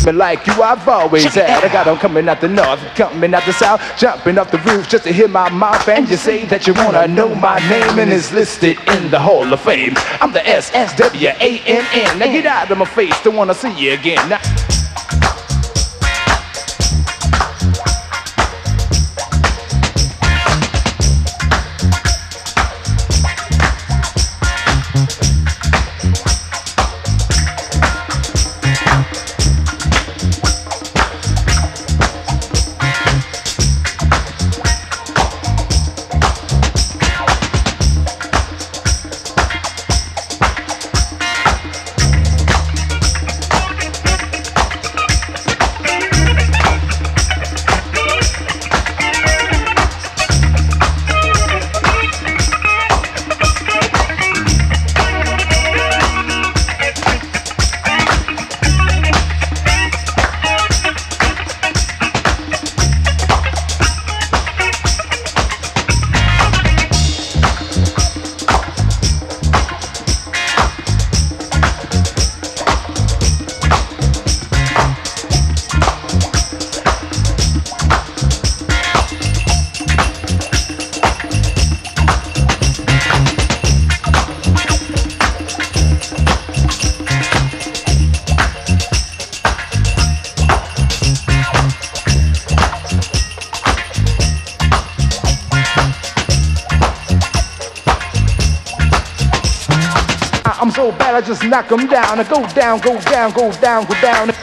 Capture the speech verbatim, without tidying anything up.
me like you I've always had. I got them coming out the north, coming out the south, jumping off the roof just to hear my mouth. And you say that you wanna know my name, and it's listed in the Hall of Fame. I'm the S S W A N N. Now get out of my face, don't wanna see you again. Now I'm so bad I just knock them down. I go down, go down, go down, go down.